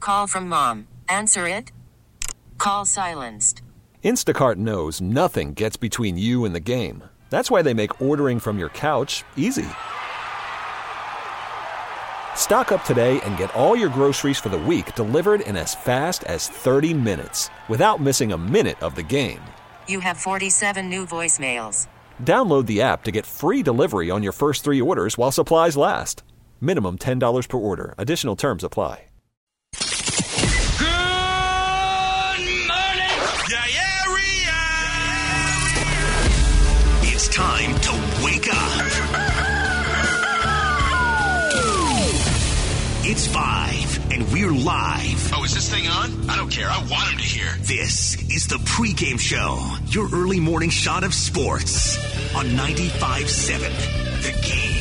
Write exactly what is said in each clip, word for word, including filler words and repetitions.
call from mom. Answer it. Call silenced. Instacart knows nothing gets between you and the game. That's why they make ordering from your couch easy. Stock up today and get all your groceries for the week delivered in as fast as thirty minutes without missing a minute of the game. You have forty-seven new voicemails. Download the app to get free delivery on your first three orders while supplies last. Minimum ten dollars per order. Additional terms apply. Good morning, Area. It's time to wake up. It's five, and we're live. Oh, is this thing on? I don't care. I want him to hear. This is the pregame show, your early morning shot of sports on ninety-five point seven The Game.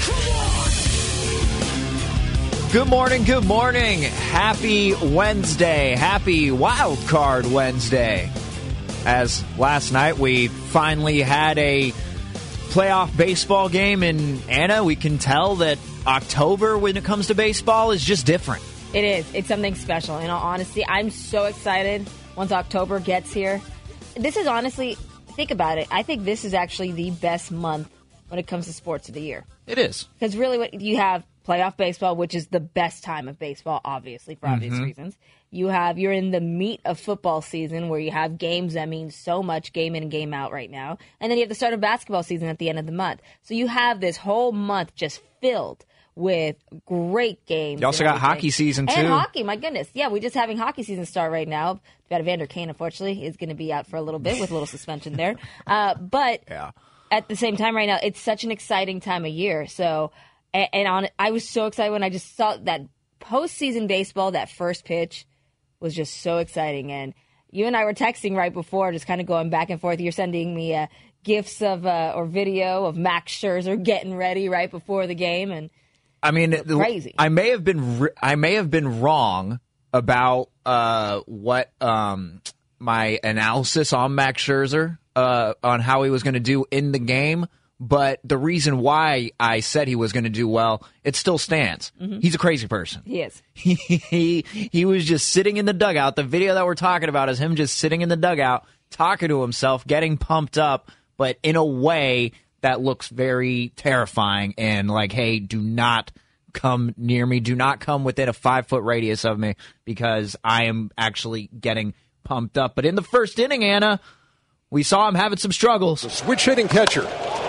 Good morning, good morning. Happy Wednesday. Happy Wild Card Wednesday. As last night we finally had a playoff baseball game, and Anna, we can tell that October, when it comes to baseball, is just different. It is. It's something special. In all honesty, I'm so excited once October gets here. This is honestly, think about it. I think this is actually the best month when it comes to sports of the year. It is. Because really what you have playoff baseball, which is the best time of baseball, obviously, for obvious mm-hmm. reasons. You have, you're in the meat of football season where you have games that mean so much, game in and game out right now. And then you have the start of basketball season at the end of the month. So you have this whole month just filled with great games. You also got hockey season, too. And hockey, my goodness. Yeah, we're just having hockey season start right now. We've got Evander Kane, unfortunately, is going to be out for a little bit with a little suspension there. Uh, but yeah. At the same time right now, it's such an exciting time of year. So, and, and on, I was so excited when I just saw that postseason baseball, that first pitch was just so exciting. And you and I were texting right before, just kind of going back and forth. You're sending me uh, gifs of uh, or video of Max Scherzer getting ready right before the game, and I mean, crazy. I may have been I may have been wrong about uh, what um, my analysis on Max Scherzer uh, on how he was going to do in the game, but the reason why I said he was going to do well, it still stands. Mm-hmm. He's a crazy person. He is. He, he he was just sitting in the dugout. The video that we're talking about is him just sitting in the dugout, talking to himself, getting pumped up, but in a way that looks very terrifying and like, hey, do not come near me. Do not come within a five-foot radius of me because I am actually getting pumped up. But in the first inning, Anna, we saw him having some struggles. The switch-hitting catcher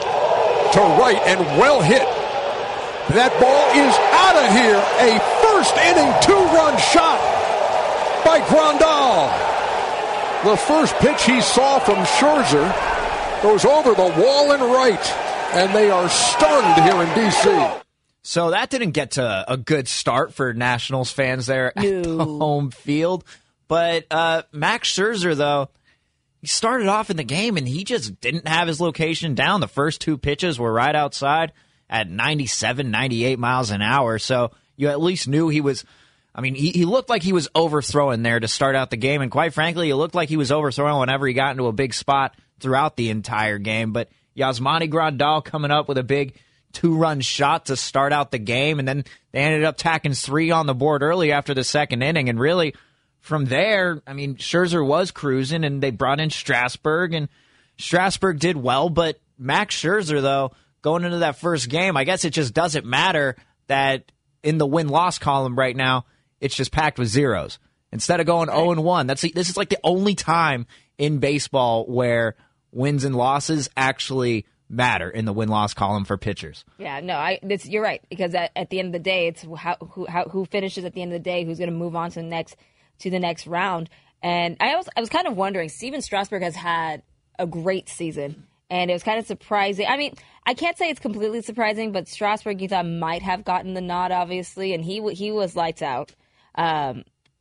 to right and well hit. That ball is out of here. A first-inning two-run shot by Grandal. The first pitch he saw from Scherzer goes over the wall and right, and they are stunned here in D C. So that didn't get to a good start for Nationals fans there no. at the home field. But uh, Max Scherzer, though, he started off in the game, and he just didn't have his location down. The first two pitches were right outside at ninety-seven, ninety-eight miles an hour. So you at least knew he was, I mean, he, he looked like he was overthrowing there to start out the game. And quite frankly, it looked like he was overthrowing whenever he got into a big spot throughout the entire game. But Yasmani Grandal coming up with a big two-run shot to start out the game, and then they ended up tacking three on the board early after the second inning. And really, from there, I mean, Scherzer was cruising, and they brought in Strasburg, and Strasburg did well. But Max Scherzer, though, going into that first game, I guess it just doesn't matter that in the win-loss column right now, it's just packed with zeros. Instead of going oh and one, that's this is like the only time in baseball where wins and losses actually matter in the win-loss column for pitchers. Yeah, no, I. This, you're right, because at, at the end of the day, it's how who how, who finishes at the end of the day, who's going to move on to the next to the next round. And I was I was kind of wondering, Steven Strasburg has had a great season, and it was kind of surprising. I mean, I can't say it's completely surprising, but Strasburg, you thought, might have gotten the nod, obviously, and he he was lights out. Um,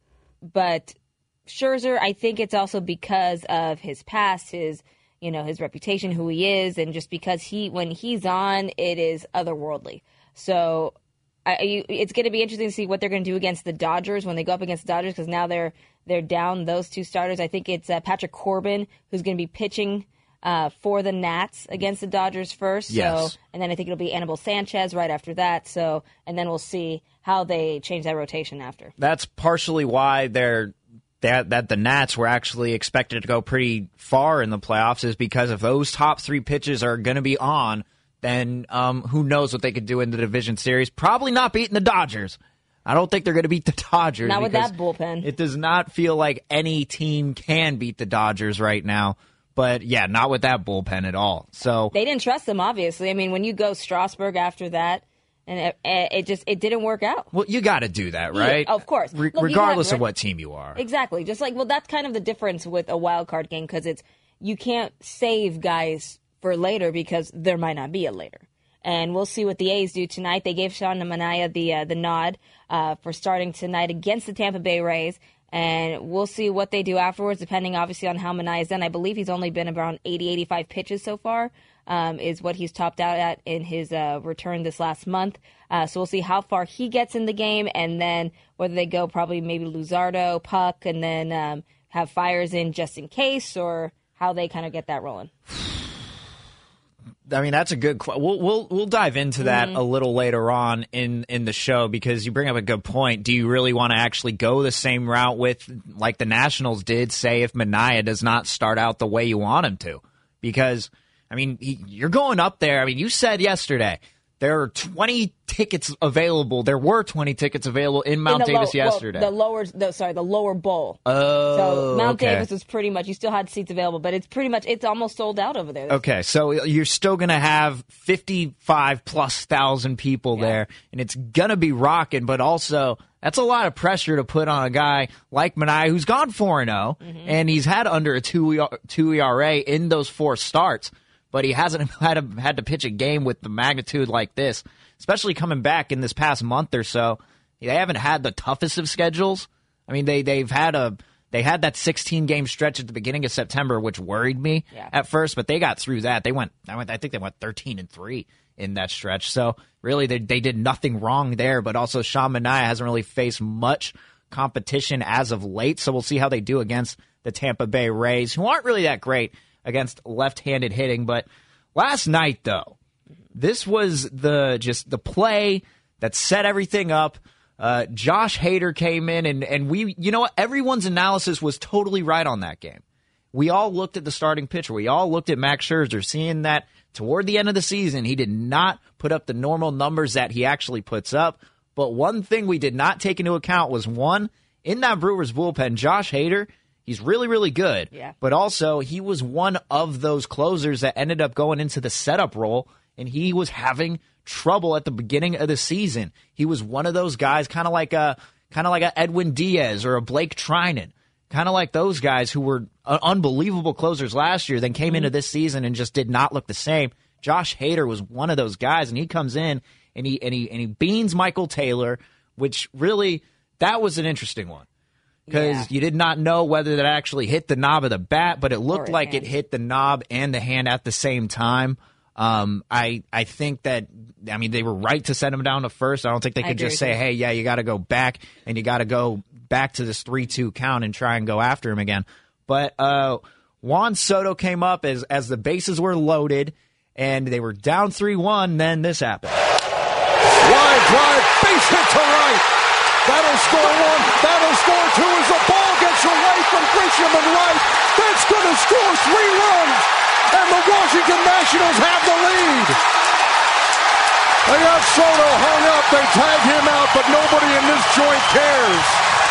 but Scherzer, I think it's also because of his past, his you know, his reputation, who he is, and just because he, when he's on, it is otherworldly. So I, you, it's going to be interesting to see what they're going to do against the Dodgers when they go up against the Dodgers, because now they're they're down those two starters. I think it's uh, Patrick Corbin who's going to be pitching uh, for the Nats against the Dodgers first. Yes. So, and then I think it'll be Anibal Sanchez right after that. So, and then we'll see how they change that rotation after. That's partially why they're that that the Nats were actually expected to go pretty far in the playoffs, is because if those top three pitches are going to be on, then um, who knows what they could do in the division series. Probably not beating the Dodgers. I don't think they're going to beat the Dodgers. Not with that bullpen. It does not feel like any team can beat the Dodgers right now. But, yeah, not with that bullpen at all. So they didn't trust them, obviously. I mean, when you go Strasburg after that, and it, it just it didn't work out. Well, you got to do that, right? Yeah, of course. Re- Look, regardless have, of what team you are. Exactly. Just like, well, that's kind of the difference with a wild card game, because it's you can't save guys for later because there might not be a later. And we'll see what the A's do tonight. They gave Sean Manaea the uh, the nod uh, for starting tonight against the Tampa Bay Rays. And we'll see what they do afterwards, depending obviously on how Manaea's done. I believe he's only been around eighty, eighty-five pitches so far, um, is what he's topped out at in his uh, return this last month. Uh, so we'll see how far he gets in the game, and then whether they go probably maybe Luzardo, Puck, and then um, have Fires in just in case, or how they kind of get that rolling. I mean, that's a good question. We'll, we'll, we'll dive into that Mm-hmm. a little later on in, in the show, because you bring up a good point. Do you really want to actually go the same route with, like the Nationals did, say, if Manaea does not start out the way you want him to? Because, I mean, he, you're going up there. I mean, you said yesterday there are twenty tickets available. There were twenty tickets available in Mount in the Davis low, yesterday. Well, the lower, the, sorry, the lower bowl. Oh, so Mount okay. Davis was pretty much, you still had seats available, but it's pretty much, it's almost sold out over there. Okay, so you're still going to have fifty-five plus thousand people Yeah. there, and it's going to be rocking, but also that's a lot of pressure to put on a guy like Manaea, who's gone four and oh, and he's had under a two E R A in those four starts, but he hasn't had, a, had to pitch a game with the magnitude like this, especially coming back in this past month or so. They haven't had the toughest of schedules. I mean, they, they've had a... They had that sixteen-game stretch at the beginning of September, which worried me Yeah. at first, but they got through that. They went, I went, I think they went thirteen and three in that stretch. So really, they they did nothing wrong there. But also, Sean Manaea hasn't really faced much competition as of late. So we'll see how they do against the Tampa Bay Rays, who aren't really that great against left-handed hitting. But last night, though, this was the just the play that set everything up. Uh, Josh Hader came in, and, and we, you know what? Everyone's analysis was totally right on that game. We all looked at the starting pitcher. We all looked at Max Scherzer, seeing that toward the end of the season, he did not put up the normal numbers that he actually puts up. But one thing we did not take into account was, one, in that Brewers bullpen, Josh Hader, he's really, really good. Yeah. But also, he was one of those closers that ended up going into the setup role, and he was having trouble at the beginning of the season. He was one of those guys, kind of like a kind of like a Edwin Diaz or a Blake Trinan, kind of like those guys who were uh, unbelievable closers last year, then came mm-hmm. into this season and just did not look the same. Josh Hader was one of those guys, and he comes in and he and he and he beans Michael Taylor, which really that was an interesting one. Because Yeah. you did not know whether that actually hit the knob of the bat, but it looked Or like hand. it hit the knob and the hand at the same time. Um, I I think that, I mean, they were right to send him down to first. I don't think they I could agree just with say, you. hey, yeah, you got to go back, and you got to go back to this three two count and try and go after him again. But uh, Juan Soto came up as, as the bases were loaded, and they were down three one, then this happened. Line drive, base hit to right. That'll score one. That'll score two as the ball gets away from Grisham and right. That's going to score three runs. And the Washington Nationals have the lead. They got Soto hung up. They tag him out, but nobody in this joint cares.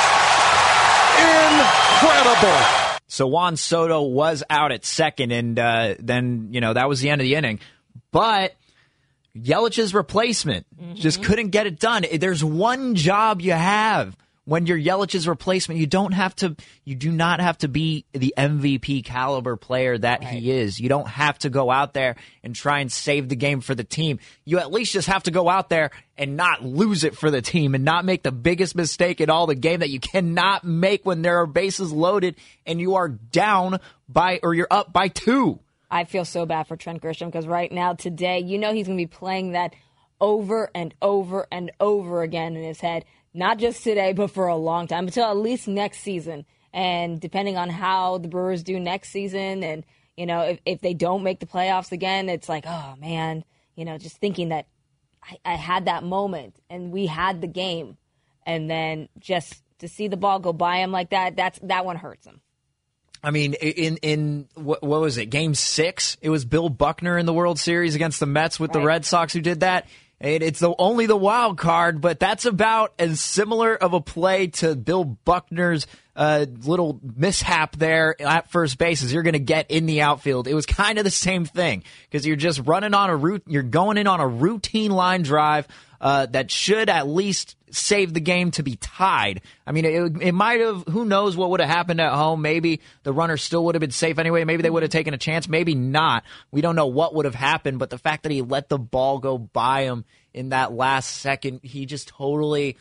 Incredible. So Juan Soto was out at second, and uh, then, you know, that was the end of the inning. But Yelich's replacement Mm-hmm. just couldn't get it done. There's one job you have when you're Yelich's replacement. You don't have to, you do not have to be the M V P caliber player that Right. he is. You don't have to go out there and try and save the game for the team. You at least just have to go out there and not lose it for the team and not make the biggest mistake in all the game that you cannot make when there are bases loaded and you are down by, or you're up by two. I feel so bad for Trent Grisham, because right now, today, you know he's going to be playing that over and over and over again in his head. Not just today, but for a long time, until at least next season. And depending on how the Brewers do next season, and You know, if, if they don't make the playoffs again, it's like, oh, man, you know, just thinking that I, I had that moment and we had the game. And then just to see the ball go by him like that, that's that one hurts him. I mean, in in what, what was it, Game Six? It was Bill Buckner in the World Series against the Mets with right. the Red Sox who did that. It, it's the, only the wild card, but that's about as similar of a play to Bill Buckner's uh, little mishap there at first base as you're going to get in the outfield. It was kind of the same thing because you're just running on a route. You're going in on a routine line drive uh, that should at least save the game to be tied. I mean, it, it might have, who knows what would have happened at home. Maybe the runner still would have been safe anyway. Maybe they would have taken a chance. Maybe not. We don't know what would have happened, but the fact that he let the ball go by him in that last second, he just totally,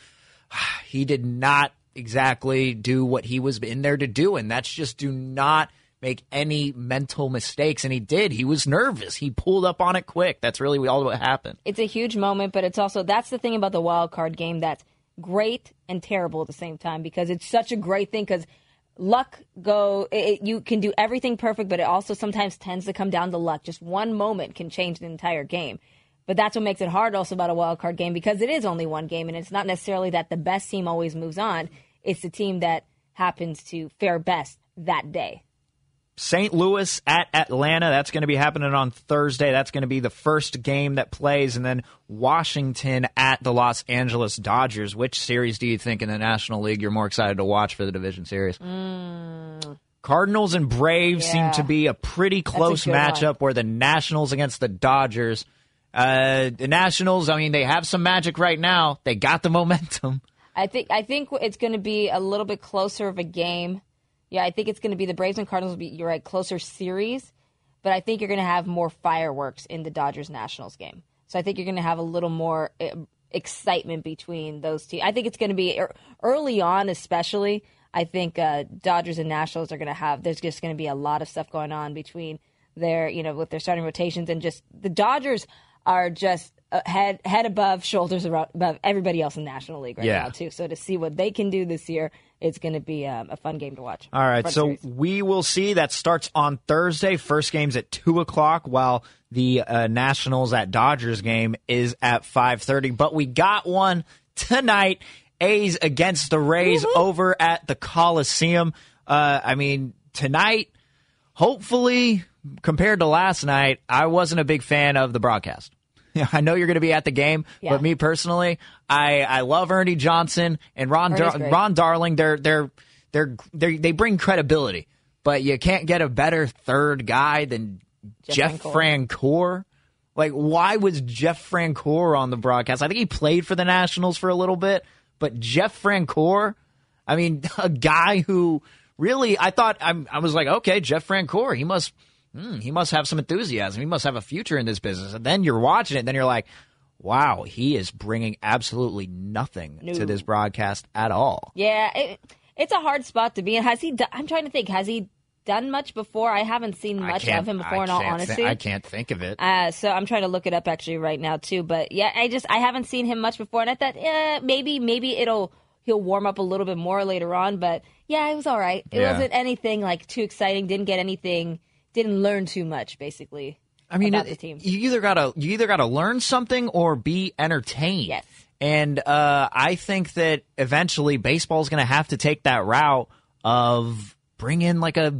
he did not exactly do what he was in there to do. And that's just do not make any mental mistakes. And he did. He was nervous. He pulled up on it quick. That's really all what happened. It's a huge moment, but it's also, that's the thing about the wild card game that's great and terrible at the same time, because it's such a great thing because luck go, it, you can do everything perfect, but it also sometimes tends to come down to luck. Just one moment can change the entire game. But that's what makes it hard also about a wild card game, because it is only one game, and it's not necessarily that the best team always moves on. It's the team that happens to fare best that day. Saint Louis at Atlanta, that's going to be happening on Thursday. That's going to be the first game that plays. And then Washington at the Los Angeles Dodgers. Which series do you think in the National League you're more excited to watch for the division series? Mm. Cardinals and Braves Yeah. seem to be a pretty close a good matchup one. where the Nationals against the Dodgers. Uh, the Nationals, I mean, they have some magic right now. They got the momentum. I think I think it's going to be a little bit closer of a game. Yeah, I think it's going to be the Braves and Cardinals will be, you're right, closer series. But I think you're going to have more fireworks in the Dodgers-Nationals game. So I think you're going to have a little more uh, excitement between those two. I think it's going to be early on especially. I think uh, Dodgers and Nationals are going to have, there's just going to be a lot of stuff going on between their, you know, with their starting rotations. And just the Dodgers are just uh, head head above, shoulders above everybody else in the National League right yeah. now, too. So to see what they can do this year, it's going to be um, a fun game to watch. All right, Fun so series. we will see. That starts on Thursday. First game's at two o'clock, while the uh, Nationals at Dodgers game is at five thirty. But we got one tonight. A's against the Rays Woo-hoo. over at the Coliseum. Uh, I mean, tonight, hopefully, compared to last night, I wasn't a big fan of the broadcast. I know you're going to be at the game, Yeah. but me personally, I, I love Ernie Johnson and Ron Ernie's Dar- great. Ron Darling. They're they're they're they they bring credibility, but you can't get a better third guy than Jeff Jeff Francoeur. Like, why was Jeff Francoeur on the broadcast? I think he played for the Nationals for a little bit, but Jeff Francoeur, I mean, a guy who really, I thought I'm, I was like, okay, Jeff Francoeur, he must. Hmm, he must have some enthusiasm. He must have a future in this business. And then you're watching it, and then you're like, wow, he is bringing absolutely nothing No. to this broadcast at all. Yeah, it, it's a hard spot to be in. Has he? Do- I'm trying to think. Has he done much before? I haven't seen I much can't- of him before. I In all can't honesty, thi- I can't think of it. Uh, so I'm trying to look it up actually right now too. But yeah, I just I haven't seen him much before, and I thought, yeah, maybe maybe it'll he'll warm up a little bit more later on. But yeah, it was all right. It Yeah. wasn't anything like too exciting. Didn't get anything. Didn't learn too much, basically. I mean, about it- the team. you either gotta you either gotta learn something or be entertained. Yes. And uh, I think that eventually baseball's going to have to take that route of bring in like a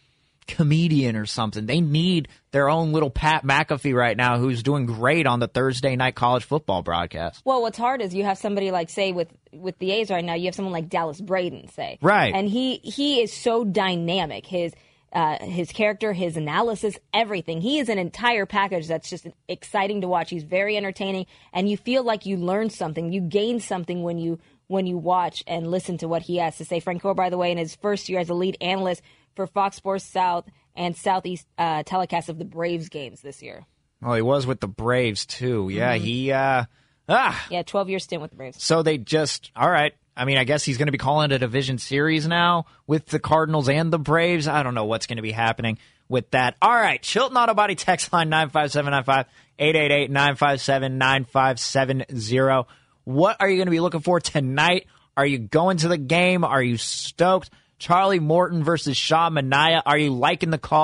comedian or something. They need their own little Pat McAfee right now, who's doing great on the Thursday night college football broadcast. Well, what's hard is you have somebody like, say, with with the A's right now, you have someone like Dallas Braden, say, Right. and he he is so dynamic. His uh, his character, his analysis, everything. He is an entire package that's just exciting to watch. He's very entertaining, and you feel like you learn something, you gain something when you when you watch and listen to what he has to say. Francoeur, by the way, in his first year as a lead analyst for Fox Sports South and Southeast uh, telecast of the Braves games this year. Well, he was with the Braves too. Yeah, Mm-hmm. he uh ah. Yeah, twelve year stint with the Braves. So they just all right. I mean, I guess he's going to be calling it a division series now with the Cardinals and the Braves. I don't know what's going to be happening with that. All right, Chilton Auto Body text line nine five seven nine five, eight eight eight, nine five seven, nine five seven zero. What are you going to be looking for tonight? Are you going to the game? Are you stoked? Charlie Morton versus Sean Manaea. Are you liking the call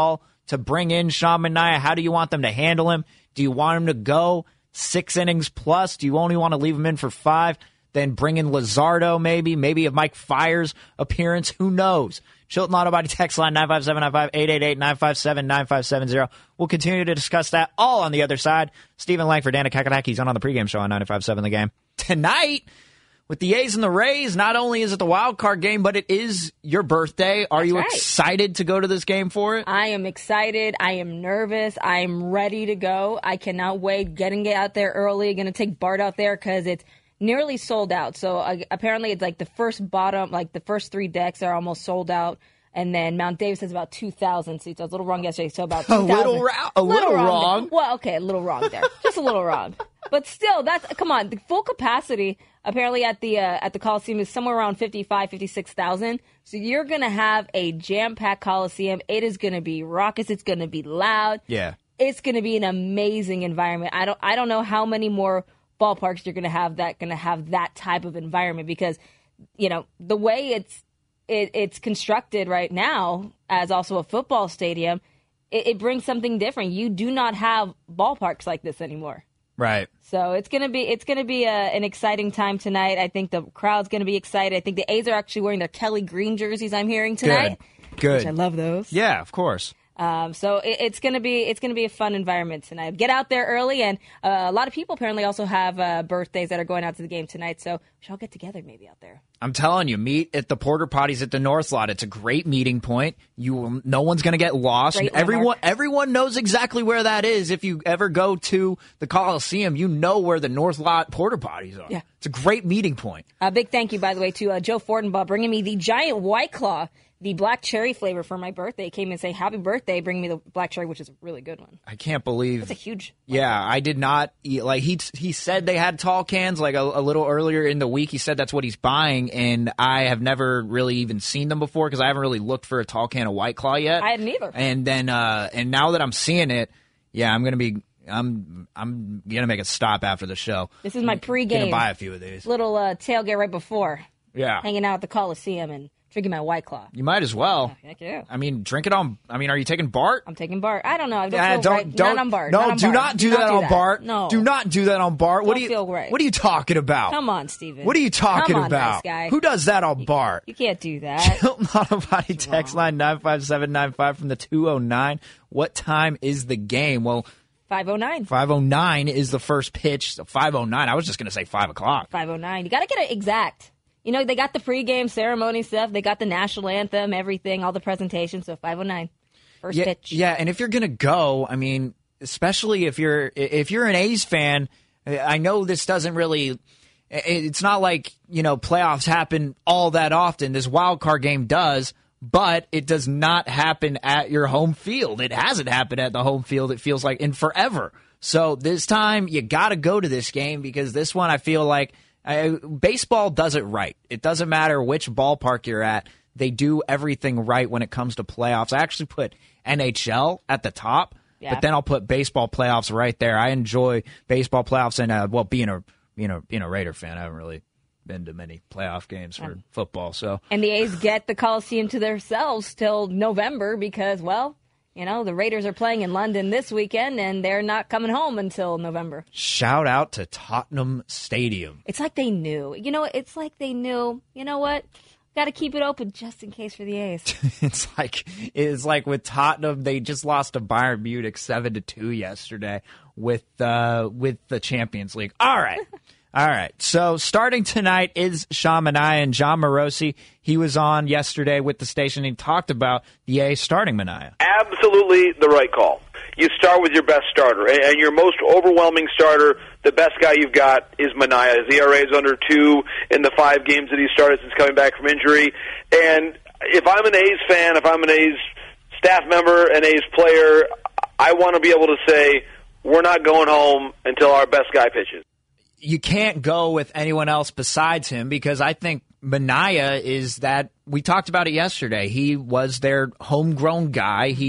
to bring in Sean Manaea? How do you want them to handle him? Do you want him to go six innings plus? Do you only want to leave him in for five? Then bring in Luzardo maybe, maybe a Mike Fiers appearance. Who knows? Chilton Auto Body text line nine five seven nine five, eight eight eight, nine five seven, nine five seven zero. We'll continue to discuss that all on the other side. Stephen Langford, Dana Kakadaki's on on the pregame show on ninety-five point seven The Game. Tonight, with the A's and the Rays, not only is it the wild card game, but it is your birthday. Are That's you right. excited to go to this game for it? I am excited. I am nervous. I am ready to go. I cannot wait. Getting it out there early. Going to take Bart out there because it's nearly sold out. So uh, apparently it's like the first bottom, like the first three decks are almost sold out. And then Mount Davis has about two thousand seats. I was a little wrong yesterday, so about two thousand. A little, ra- a little, little wrong. wrong. Well, okay, a little wrong there. Just a little wrong. But still, that's, come on, the full capacity apparently at the uh, at the Coliseum is somewhere around fifty-five, fifty-six thousand. So you're going to have a jam-packed Coliseum. It is going to be raucous. It's going to be loud. Yeah. It's going to be an amazing environment. I don't I don't know how many more ballparks you're going to have that going to have that type of environment because, you know, the way it's it, it's constructed right now as also a football stadium, it, it brings something different. You do not have ballparks like this anymore. Right. So it's gonna be it's gonna be a, an exciting time tonight. I think the crowd's gonna be excited. I think the A's are actually wearing their Kelly Green jerseys. I'm hearing tonight. Good. Good. Which I love those. Yeah, of course. Um, so it, it's gonna be it's gonna be a fun environment tonight. Get out there early, and uh, a lot of people apparently also have uh, birthdays that are going out to the game tonight. So we should all get together maybe out there. I'm telling you, meet at the Porter Potties at the North Lot. It's a great meeting point. You, will, no one's going to get lost. Great everyone, landmark. everyone knows exactly where that is. If you ever go to the Coliseum, you know where the North Lot Porter Potties are. Yeah. It's a great meeting point. A big thank you, by the way, to uh, Joe Fortenbaugh bringing me the giant White Claw, the black cherry flavor for my birthday. He came and say happy birthday, bring me the black cherry, which is a really good one. I can't believe It's a huge. Yeah, I did not eat. Like he he said they had tall cans like a, a little earlier in the week. He said that's what he's buying, and I have never really even seen them before because I haven't really looked for a tall can of White Claw yet. I hadn't either. And then uh, and now that I'm seeing it, yeah, I'm gonna be I'm I'm gonna make a stop after the show. This is my pregame. Gonna buy a few of these. Little uh, tailgate right before. Yeah, Hanging out at the Coliseum and drinking my White Claw. you might as well. Heck yeah. I mean, drink it on. I mean, are you taking Bart? I'm taking Bart. I don't know. I don't Yeah, feel don't right. don't Not on Bart. no. Not on do Bart. not do, that do on Bart. No. Do not do that on Bart. What Don't do you feel right. What are you talking about? Come on, Steven. What are you talking Come on, about? nice guy. Who does that on Bart? You can't do that. Chilton Auto Body text line nine five seven nine five from the two oh nine. What time is the game? Well, five oh nine. five oh nine is the first pitch. So five oh nine. I was just going to say five o'clock. five oh nine. You got to get it exact. You know, they got the pregame ceremony stuff. They got the national anthem, everything, all the presentations. So five oh nine, first Yeah, pitch. yeah, and if you're going to go, I mean, especially if you're if you're an A's fan, I know this doesn't really. It's not like, you know, playoffs happen all that often. This wild card game does, but it does not happen at your home field. It hasn't happened at the home field, it feels like, in forever. So this time you got to go to this game because this one I feel like I, baseball does it right. It doesn't matter which ballpark you're at. They do everything right when it comes to playoffs. I actually put N H L at the top, Yeah. but then I'll put baseball playoffs right there. I enjoy baseball playoffs, and uh, well, being a you know being a Raider fan, I haven't really been to many playoff games for football. So And the A's get the Coliseum to themselves till November because, well, you know, the Raiders are playing in London this weekend and they're not coming home until November. shout out to Tottenham Stadium. It's like they knew. You know, it's like they knew, you know what? Got to keep it open just in case for the A's. It's like it's like with Tottenham, they just lost to Bayern Munich seven to two yesterday with uh, with the Champions League. All right. All right. So starting tonight is Sean Manaea and John Morosi. He was on yesterday with the station. He talked about the A's starting Manaea. Absolutely the right call. You start with your best starter, and and your most overwhelming starter, the best guy you've got is Manaea. His E R A is under two in the five games that he started since coming back from injury. And if I'm an A's fan, if I'm an A's staff member, an A's player, I want to be able to say, we're not going home until our best guy pitches. You can't go with anyone else besides him because I think Manaea is that. We talked about it yesterday. He was their homegrown guy. He's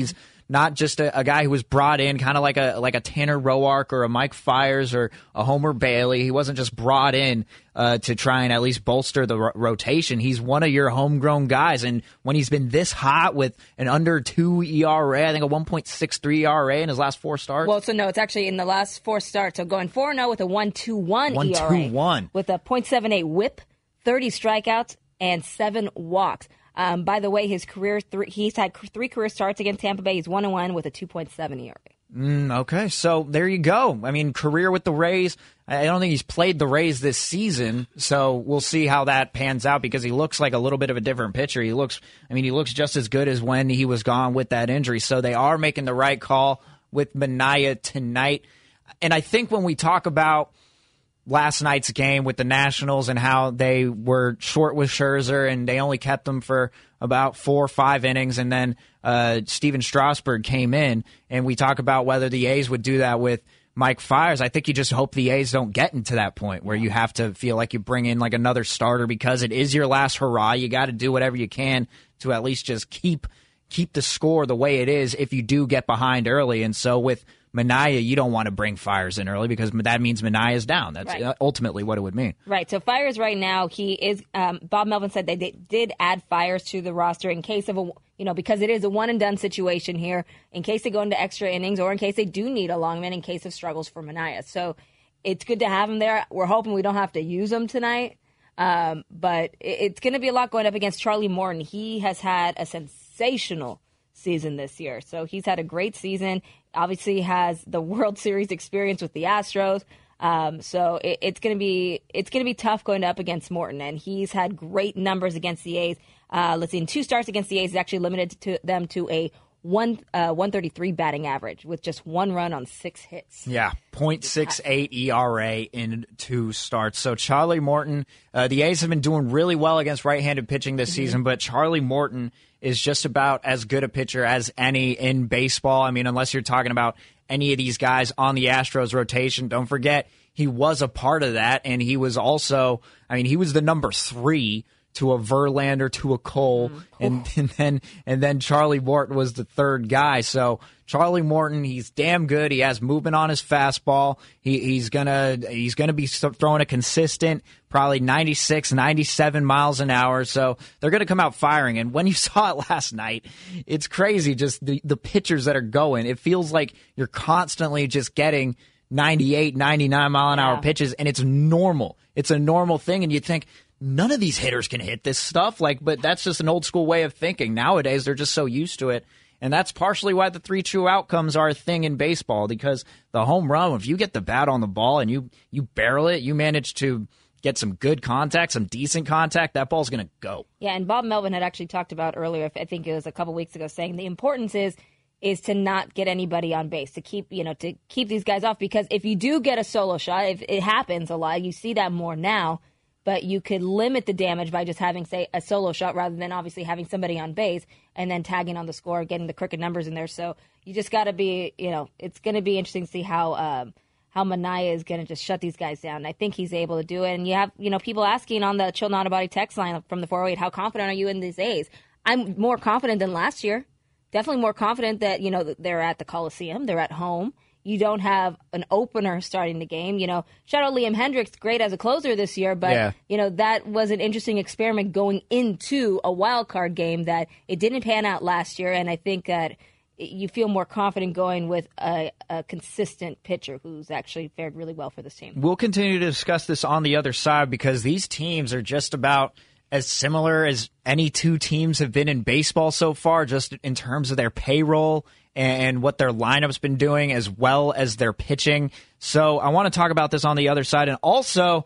not just a, a guy who was brought in kind of like a like a Tanner Roark or a Mike Fiers or a Homer Bailey. He wasn't just brought in uh, to try and at least bolster the ro- rotation. He's one of your homegrown guys, and when he's been this hot with an under two E R A, I think a one point six three E R A in his last four starts. Well, so no, it's actually in the last four starts. So going four and oh with a one two one E R A. one two one. With a point seven eight whip, thirty strikeouts, and seven walks. Um, by the way, his career, th- he's had three career starts against Tampa Bay. He's one and one with a two point seven E R A. Mm, okay, so there you go. I mean, career with the Rays. I don't think he's played the Rays this season, so we'll see how that pans out because he looks like a little bit of a different pitcher. He looks, I mean, he looks just as good as when he was gone with that injury. So they are making the right call with Manaea tonight. And I think when we talk about last night's game with the Nationals and how they were short with Scherzer and they only kept him for about four or five innings, and then uh, Steven Strasburg came in, and we talk about whether the A's would do that with Mike Fiers. I think you just hope the A's don't get into that point where you have to feel like you bring in like another starter because it is your last hurrah. You got to do whatever you can to at least just keep keep the score the way it is if you do get behind early. And so with Manaea, you don't want to bring Fiers in early because that means Manaea's down. That's right. ultimately what it would mean. Right. So Fiers right now, he is. Um, Bob Melvin said they, they did add Fiers to the roster in case of a, you know, because it is a one and done situation here. In case they go into extra innings, or in case they do need a long man, in case of struggles for Manaea. So it's good to have him there. We're hoping we don't have to use him tonight, um, but it, it's going to be a lot going up against Charlie Morton. He has had a sensational season this year. So he's had a great season. Obviously has the World Series experience with the Astros. Um, so it, it's going to be it's going to be tough going up against Morton, and he's had great numbers against the A's. Uh, let's see, in two starts against the A's, he's actually limited to them to a one uh, one thirty-three batting average with just one run on six hits. Yeah, point six eight E R A in two starts. So Charlie Morton, uh, the A's have been doing really well against right-handed pitching this mm-hmm. season, but Charlie Morton is just about as good a pitcher as any in baseball. I mean, unless you're talking about any of these guys on the Astros rotation. Don't forget, he was a part of that, and he was also, I mean, he was the number three to a Verlander, to a Cole, mm. and, and then and then Charlie Morton was the third guy. So Charlie Morton, he's damn good. He has movement on his fastball. He, he's gonna he's gonna be throwing a consistent, probably ninety-six, ninety-seven miles an hour. So they're gonna come out firing. And when you saw it last night, it's crazy. Just the the pitchers that are going. It feels like you're constantly just getting ninety-eight, ninety-nine mile an hour yeah. pitches, and it's normal. It's a normal thing, and you think, none of these hitters can hit this stuff. Like, but that's just an old school way of thinking. Nowadays, they're just so used to it. And that's partially why the three true outcomes are a thing in baseball, because the home run, if you get the bat on the ball and you, you barrel it, you manage to get some good contact, some decent contact, that ball's going to go. Yeah, and Bob Melvin had actually talked about earlier, I think it was a couple weeks ago, saying the importance is is to not get anybody on base, to keep, you know, to keep these guys off, because if you do get a solo shot, if it happens a lot, you see that more now. But you could limit the damage by just having, say, a solo shot rather than obviously having somebody on base and then tagging on the score, getting the crooked numbers in there. So you just got to be, you know, it's going to be interesting to see how um, how Manaea is going to just shut these guys down. I think he's able to do it. And you have, you know, people asking on the Chill Not a Body text line from the four oh eight, how confident are you in these A's? I'm more confident than last year. Definitely more confident that, you know, they're at the Coliseum, they're at home. You don't have an opener starting the game. You know, shout out Liam Hendricks, great as a closer this year, but, yeah. you know, that was an interesting experiment going into a wild card game that it didn't pan out last year, and I think that you feel more confident going with a, a consistent pitcher who's actually fared really well for this team. We'll continue to discuss this on the other side because these teams are just about as similar as any two teams have been in baseball so far, just in terms of their payroll and what their lineup's been doing, as well as their pitching. So I want to talk about this on the other side. And also,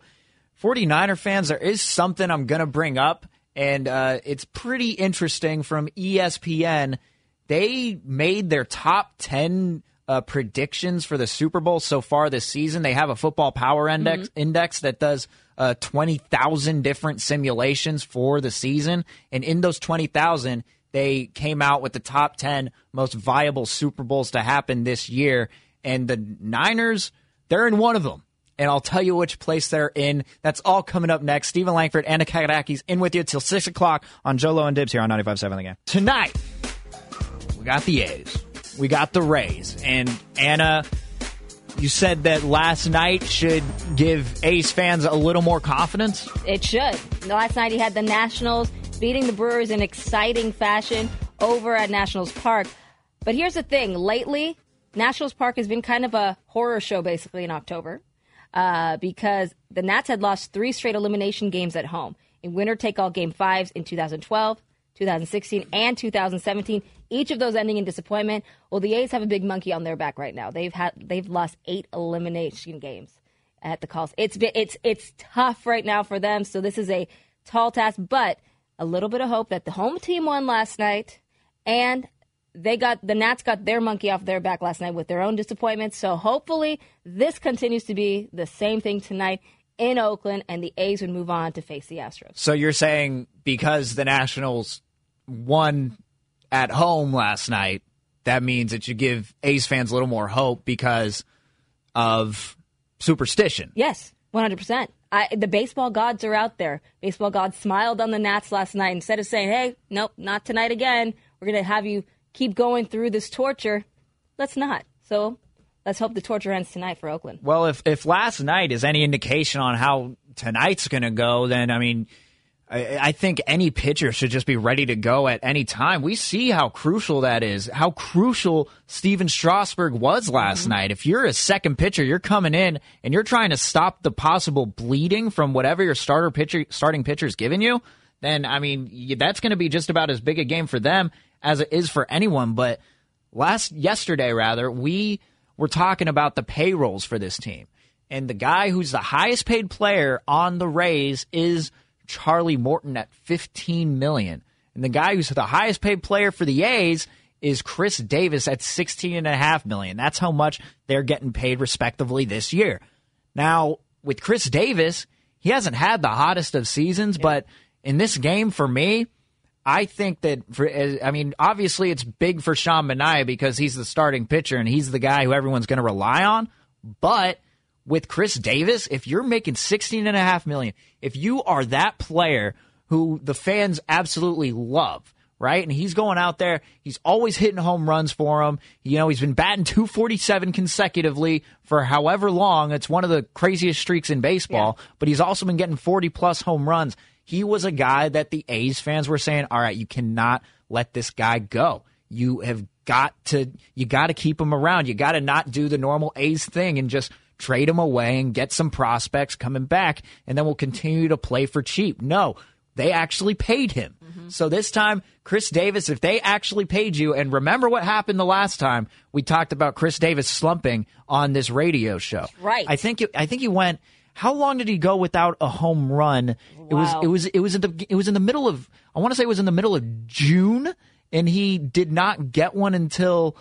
49er fans, there is something I'm going to bring up, and uh, it's pretty interesting from E S P N. They made their top ten uh, predictions for the Super Bowl so far this season. They have a football power index, mm-hmm. index that does uh, twenty thousand different simulations for the season. And in those twenty thousand, they came out with the top ten most viable Super Bowls to happen this year. And the Niners, they're in one of them. And I'll tell you which place they're in. That's all coming up next. Stephen Langford and Anna Kakadakis in with you till six o'clock on Jolo and Dibs here on ninety-five point seven The Game. Tonight, we got the A's we got the Rays. And Anna, you said that last night should give A's fans a little more confidence? It should. Last night he had the Nationals beating the Brewers in exciting fashion over at Nationals Park. But here's the thing. Lately, Nationals Park has been kind of a horror show basically in October uh, because the Nats had lost three straight elimination games at home in winner-take-all game fives in two thousand twelve, two thousand sixteen, and two thousand seventeen, each of those ending in disappointment. Well, the A's have a big monkey on their back right now. They've had they've lost eight elimination games at the calls. It's been, it's it's tough right now for them, so this is a tall task, but a little bit of hope that the home team won last night, and they got the Nats got their monkey off their back last night with their own disappointments. So hopefully this continues to be the same thing tonight in Oakland, and the A's would move on to face the Astros. So you're saying because the Nationals won at home last night, that means it should give A's fans a little more hope because of superstition? Yes, one hundred percent. I, the baseball gods are out there. Baseball gods smiled on the Nats last night. Instead of saying, hey, nope, not tonight again, we're going to have you keep going through this torture. Let's not. So let's hope the torture ends tonight for Oakland. Well, if, if last night is any indication on how tonight's going to go, then, I mean, I, I think any pitcher should just be ready to go at any time. We see how crucial that is, how crucial Steven Strasburg was last mm-hmm. night. If you're a second pitcher, you're coming in and you're trying to stop the possible bleeding from whatever your starter pitcher, starting pitcher's giving you, then, I mean, that's going to be just about as big a game for them as it is for anyone. But last yesterday, rather, we were talking about the payrolls for this team. And the guy who's the highest paid player on the Rays is Charlie Morton at fifteen million dollars. And the guy who's the highest paid player for the A's is Chris Davis at sixteen point five million dollars. That's how much they're getting paid respectively this year. Now, with Chris Davis, he hasn't had the hottest of seasons, yeah. but in this game, for me, I think that, for, I mean, obviously it's big for Sean Manaea because he's the starting pitcher and he's the guy who everyone's going to rely on. But with Chris Davis, if you're making sixteen point five million dollars, if you are that player who the fans absolutely love, right? And he's going out there, he's always hitting home runs for them. You know, he's been batting two forty-seven consecutively for however long. It's one of the craziest streaks in baseball, yeah. but he's also been getting forty-plus home runs. He was a guy that the A's fans were saying, all right, you cannot let this guy go. You have got to, you got to keep him around. You got to not do the normal A's thing and just trade him away and get some prospects coming back, and then we'll continue to play for cheap. No, they actually paid him. Mm-hmm. So this time, Chris Davis, if they actually paid you, and remember what happened the last time we talked about Chris Davis slumping on this radio show. Right. I think it, I think he went. How long did he go without a home run? Wow. It was it was it was in the it was in the middle of I want to say it was in the middle of June, and he did not get one until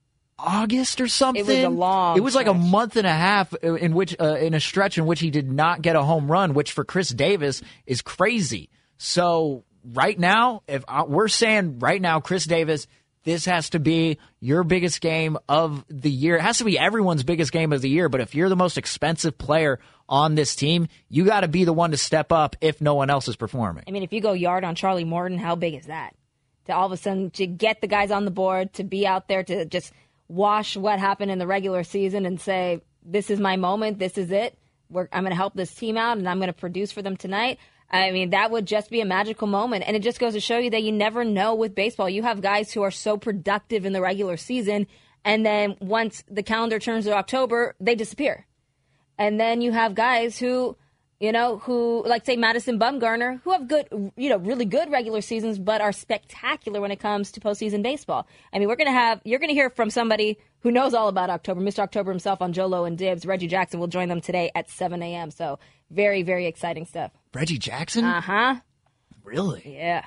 August or something. It was a long It was like stretch. a month and a half in which uh, in a stretch in which he did not get a home run, which for Chris Davis is crazy. So right now, if I, we're saying right now, Chris Davis, this has to be your biggest game of the year. It has to be everyone's biggest game of the year. But if you're the most expensive player on this team, you got to be the one to step up if no one else is performing. I mean, if you go yard on Charlie Morton, how big is that? To all of a sudden to get the guys on the board, to be out there, to just wash what happened in the regular season and say, this is my moment, this is it. We're, I'm going to help this team out, and I'm going to produce for them tonight. I mean, that would just be a magical moment. And it just goes to show you that you never know with baseball. You have guys who are so productive in the regular season, and then once the calendar turns to October, they disappear. And then you have guys who, you know, who, like, say, Madison Bumgarner, who have good, you know, really good regular seasons, but are spectacular when it comes to postseason baseball. I mean, we're going to have, you're going to hear from somebody who knows all about October, Mister October himself on Jolo and Dibs. Reggie Jackson will join them today at seven a.m. So very, very exciting stuff. Reggie Jackson? Uh-huh. Really? Yeah.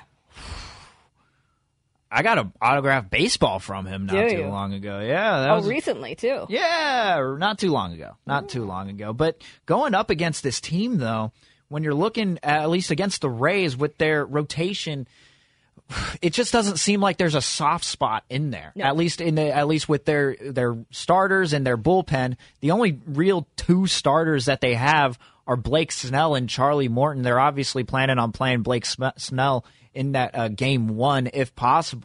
I got an autographed baseball from him not Do too you? long ago. Yeah. That Oh, was, recently, too. Yeah, not too long ago. Not too long ago. But going up against this team, though, when you're looking at least against the Rays with their rotation, it just doesn't seem like there's a soft spot in there. No. At least in the at least with their their starters and their bullpen. The only real two starters that they have are Blake Snell and Charlie Morton. They're obviously planning on playing Blake Sm- Snell in that uh, game one if possible.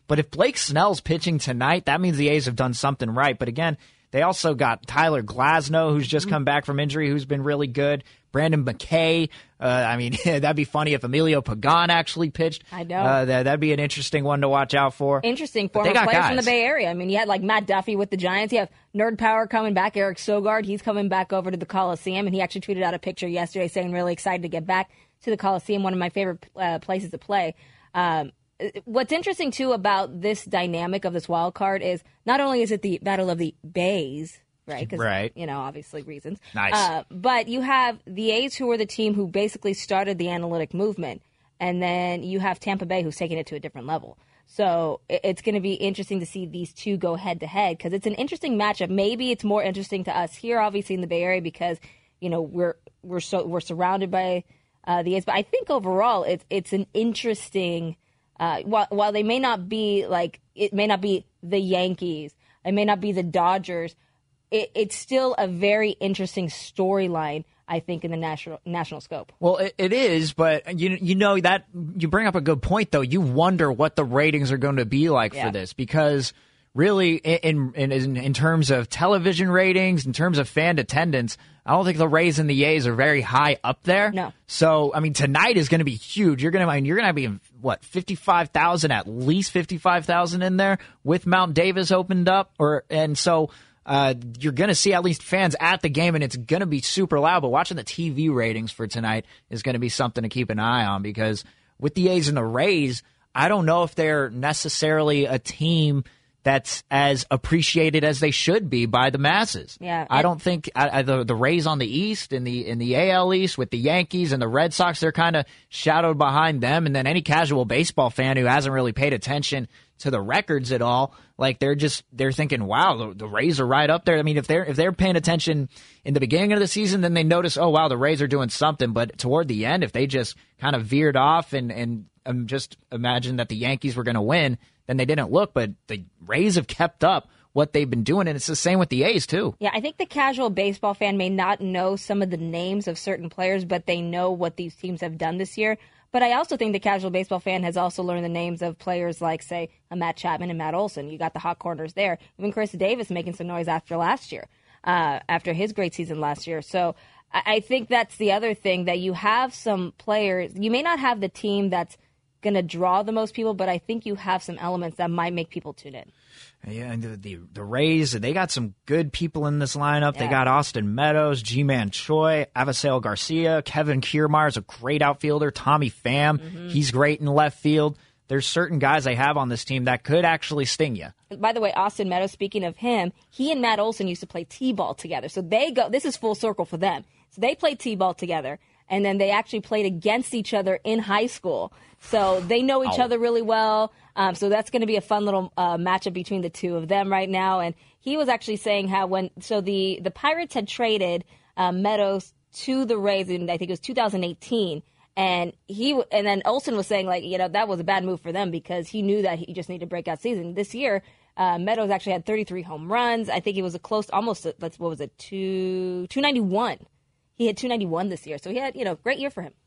But if Blake Snell's pitching tonight, that means the A's have done something right. But again, they also got Tyler Glasnow, who's just come back from injury, who's been really good. Brandon McKay. Uh, I mean, that'd be funny if Emilio Pagan actually pitched. I know. Uh, that, that'd be an interesting one to watch out for. Interesting. But Former players guys. from the Bay Area. I mean, you had like Matt Duffy with the Giants. You have Nerd Power coming back. Eric Sogard, he's coming back over to the Coliseum. And he actually tweeted out a picture yesterday saying really excited to get back to the Coliseum, one of my favorite uh, places to play. Um, what's interesting, too, about this dynamic of this wild card is not only is it the Battle of the Bays, right? Cause, right. You know, obviously reasons. Nice. Uh, but you have the A's, who are the team who basically started the analytic movement. And then you have Tampa Bay, who's taking it to a different level. So it's going to be interesting to see these two go head to head because it's an interesting matchup. Maybe it's more interesting to us here, obviously, in the Bay Area because, you know, we're we're so we're surrounded by uh, the A's. But I think overall it's it's an interesting uh, while while they may not be like it may not be the Yankees, it may not be the Dodgers. It, it's still a very interesting storyline, I think, in the national national scope. Well, it, it is, but you you know that you bring up a good point, though. You wonder what the ratings are going to be like Yeah. for this because really, in, in in in terms of television ratings, in terms of fan attendance, I don't think the Rays and the A's are very high up there. No. So, I mean, tonight is going to be huge. You're going to I mean, you're going to be what fifty-five thousand, at least fifty-five thousand in there with Mount Davis opened up, or and so. Uh, you're going to see at least fans at the game, and it's going to be super loud. But watching the T V ratings for tonight is going to be something to keep an eye on because with the A's and the Rays, I don't know if they're necessarily a team that's as appreciated as they should be by the masses. Yeah, I don't think I, I, the the Rays on the East and the in the A L East with the Yankees and the Red Sox, they're kind of shadowed behind them. And then any casual baseball fan who hasn't really paid attention to the records at all, like they're just they're thinking, wow, the, the Rays are right up there. I mean, if they're if they're paying attention in the beginning of the season, then they notice, oh wow, the Rays are doing something. But toward the end, if they just kind of veered off and and um, just imagine that the Yankees were going to win, then they didn't look. But the Rays have kept up what they've been doing, and it's the same with the A's too. Yeah, I think the casual baseball fan may not know some of the names of certain players, but they know what these teams have done this year. But I also think the casual baseball fan has also learned the names of players like, say, a Matt Chapman and Matt Olson. You got the hot corners there. Even Chris Davis making some noise after last year, uh, after his great season last year. So I, I think that's the other thing, that you have some players. You may not have the team that's going to draw the most people, but I think you have some elements that might make people tune in. Yeah, and the, the the Rays, they got some good people in this lineup. Yeah. They got Austin Meadows, G-Man Choi, Avisail Garcia, Kevin Kiermaier is a great outfielder, Tommy Pham, Mm-hmm. he's great in left field. There's certain guys they have on this team that could actually sting you. By the way, Austin Meadows, speaking of him, he and Matt Olson used to play T-ball together. So they go, this is full circle for them. So they played T-ball together, and then they actually played against each other in high school. So they know each Oh. other really well. Um, so that's going to be a fun little uh, matchup between the two of them right now. And he was actually saying how when, so the, the Pirates had traded uh, Meadows to the Rays in, I think it was two thousand eighteen. And he, and then Olsen was saying, like, you know, that was a bad move for them because he knew that he just needed a breakout season. This year, uh, Meadows actually had thirty-three home runs. I think it was a close, almost, let's, what was it, two, two ninety-one. He had two ninety-one this year. So he had, you know, great year for him.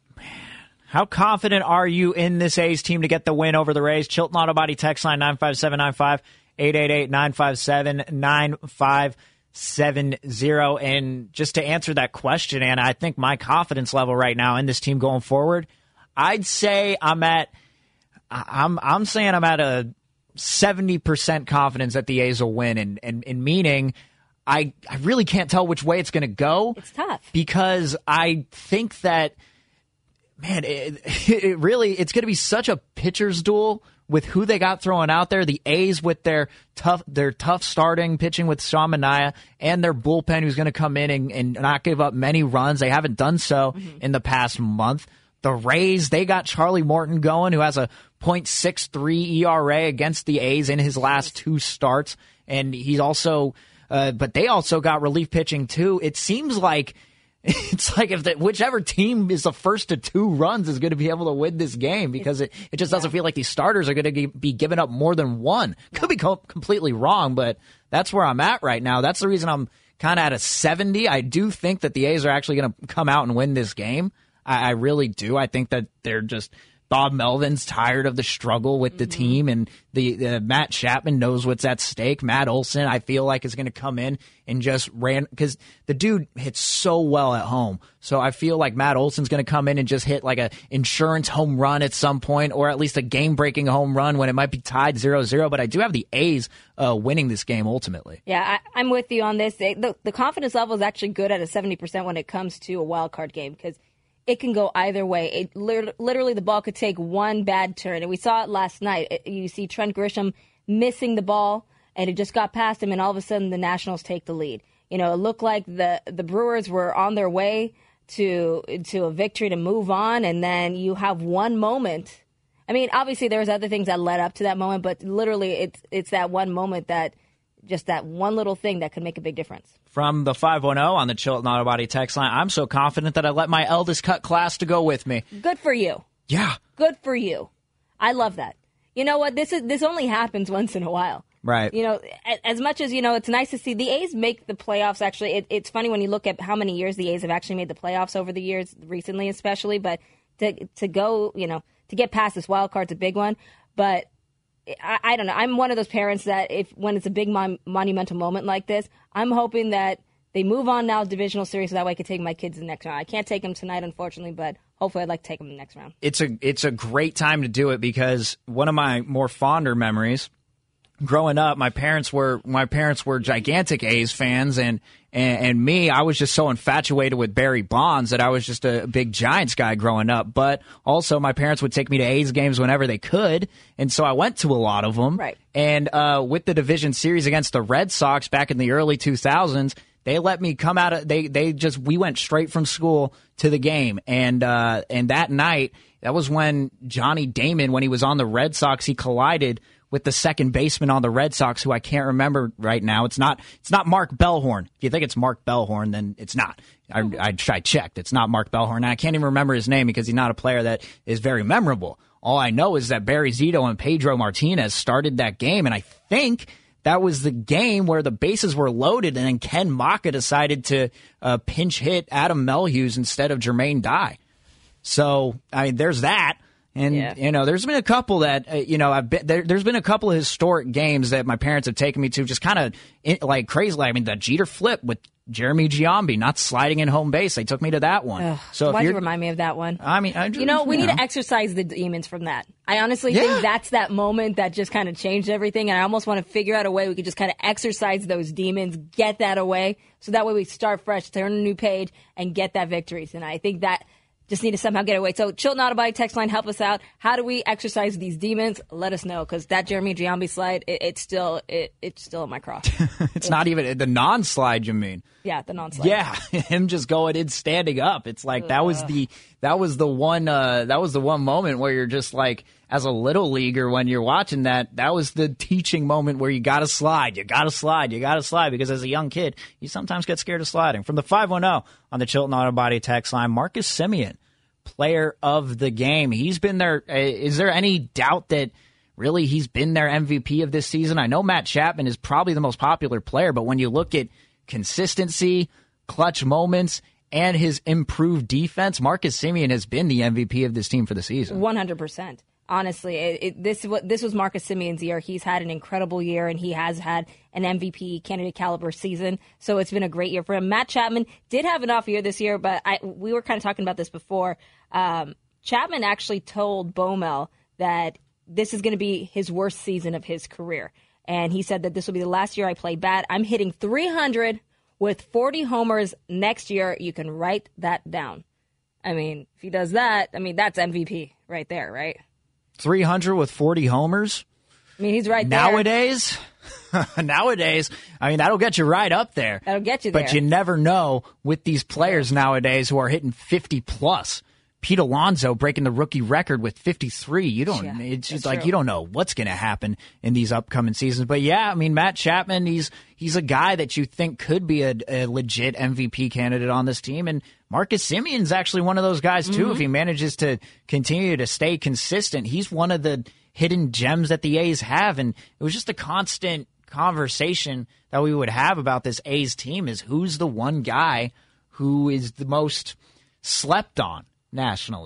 How confident are you in this A's team to get the win over the Rays? Chilton Auto Body text line nine five seven nine five, eight eight eight, nine five seven, nine five seven zero. And just to answer that question, Anna, I think my confidence level right now in this team going forward, I'd say I'm at, I'm I'm saying I'm at a seventy percent confidence that the A's will win, and and, and meaning I I really can't tell which way it's going to go. It's tough because I think that. Man, it, it really, it's going to be such a pitcher's duel with who they got throwing out there. The A's with their tough, their tough starting pitching with Sean Manaea, and their bullpen who's going to come in and, and not give up many runs. They haven't done so mm-hmm. in the past month. The Rays, they got Charlie Morton going, who has a point six three E R A against the A's in his last two starts. And he's also, uh, but they also got relief pitching too. It seems like It's like if the, whichever team is the first to two runs is going to be able to win this game because it, it just doesn't feel like these starters are going to be giving up more than one. Could be co- completely wrong, but that's where I'm at right now. That's the reason I'm kind of at a seventy. I do think that the A's are actually going to come out and win this game. I, I really do. I think that they're just Bob Melvin's tired of the struggle with the mm-hmm. team, and the uh, Matt Chapman knows what's at stake. Matt Olson, I feel like, is going to come in and just ran because the dude hits so well at home. So I feel like Matt Olson's going to come in and just hit like a insurance home run at some point, or at least a game-breaking home run when it might be tied zero zero. But I do have the A's uh, winning this game ultimately. Yeah, I, I'm with you on this. The, the confidence level is actually good at a seventy percent when it comes to a wild card game because it can go either way. It literally, the ball could take one bad turn, and we saw it last night. It, you see Trent Grisham missing the ball, and it just got past him, and all of a sudden the Nationals take the lead. You know, it looked like the the Brewers were on their way to to a victory to move on, and then you have one moment. I mean, obviously there was other things that led up to that moment, but literally it's it's that one moment that. Just that one little thing that could make a big difference. From the five one zero on the Chilton Auto Body text line, I'm so confident that I let my eldest cut class to go with me. Good for you. Yeah. Good for you. I love that. You know what? This is this only happens once in a while. Right. You know, as much as, you know, it's nice to see the A's make the playoffs. Actually, it, it's funny when you look at how many years the A's have actually made the playoffs over the years, recently especially. But to to go, you know, to get past this wild card's a big one. But I, I don't know. I'm one of those parents that if when it's a big mon- monumental moment like this, I'm hoping that they move on now divisional series so that way I can take my kids in the next round. I can't take them tonight, unfortunately, but hopefully I'd like to take them in the next round. It's a it's a great time to do it because one of my more fonder memories growing up, my parents were my parents were gigantic A's fans, and, and and me, I was just so infatuated with Barry Bonds that I was just a big Giants guy growing up. But also, my parents would take me to A's games whenever they could, and so I went to a lot of them. Right. And uh, with the division series against the Red Sox back in the early two thousands, they let me come out of they they just we went straight from school to the game, and uh, and that night that was when Johnny Damon, when he was on the Red Sox, he collided with the second baseman on the Red Sox, who I can't remember right now. It's not it's not Mark Bellhorn. If you think it's Mark Bellhorn, then it's not. I, I, I checked. It's not Mark Bellhorn. And I can't even remember his name because he's not a player that is very memorable. All I know is that Barry Zito and Pedro Martinez started that game, and I think that was the game where the bases were loaded, and then Ken Maka decided to uh, pinch hit Adam Melhuse instead of Jermaine Dye. So, I mean, there's that. And, yeah. you know, there's been a couple that, uh, you know, I've been, there, there's been a couple of historic games that my parents have taken me to just kind of like crazy. I mean, the Jeter flip with Jeremy Giambi not sliding in home base. They took me to that one. Ugh, so why'd you remind me of that one? I mean, I just, you know, we you need know. to exercise the demons from that. I honestly yeah. think that's that moment that just kind of changed everything. And I almost want to figure out a way we could just kind of exercise those demons, get that away. So that way we start fresh, turn a new page, and get that victory tonight. I think that just need to somehow get away. So Chilton Auto Body text line, help us out. How do we exercise these demons? Let us know, because that Jeremy Giambi slide, it, it's still it, it's still in my cross. it's, it's not even the non-slide, you mean? Yeah, the non-slide. Yeah, him just going in, standing up. It's like Ugh. that was the that was the one uh, that was the one moment where you're just like, as a little leaguer, when you're watching that, that was the teaching moment where you got to slide, you got to slide, you got to slide, because as a young kid, you sometimes get scared of sliding. From the five one zero on the Chilton Auto Body text line, Marcus Semien, player of the game. He's been there. Uh, is there any doubt that really he's been their M V P of this season? I know Matt Chapman is probably the most popular player, but when you look at consistency, clutch moments, and his improved defense, Marcus Semien has been the M V P of this team for the season. one hundred percent. Honestly, it, it, this this was Marcus Semien's year. He's had an incredible year, and he has had an M V P candidate caliber season. So it's been a great year for him. Matt Chapman did have an off year this year, but I, we were kind of talking about this before. Um, Chapman actually told Baumel that this is going to be his worst season of his career. And he said that this will be the last year I play bad. I'm hitting three hundred with forty homers next year. You can write that down. I mean, if he does that, I mean, that's M V P right there, right? three hundred with forty homers? I mean, he's right there. Nowadays, nowadays, I mean, that'll get you right up there. That'll get you there. But you never know with these players nowadays who are hitting fifty plus. Pete Alonso breaking the rookie record with fifty-three. You don't, yeah, it's just like true. You don't know what's going to happen in these upcoming seasons. But yeah, I mean, Matt Chapman, he's, he's a guy that you think could be a, a legit M V P candidate on this team. And Marcus Semien's actually one of those guys too. Mm-hmm. If he manages to continue to stay consistent, he's one of the hidden gems that the A's have. And it was just a constant conversation that we would have about this A's team is who's the one guy who is the most slept on nationally.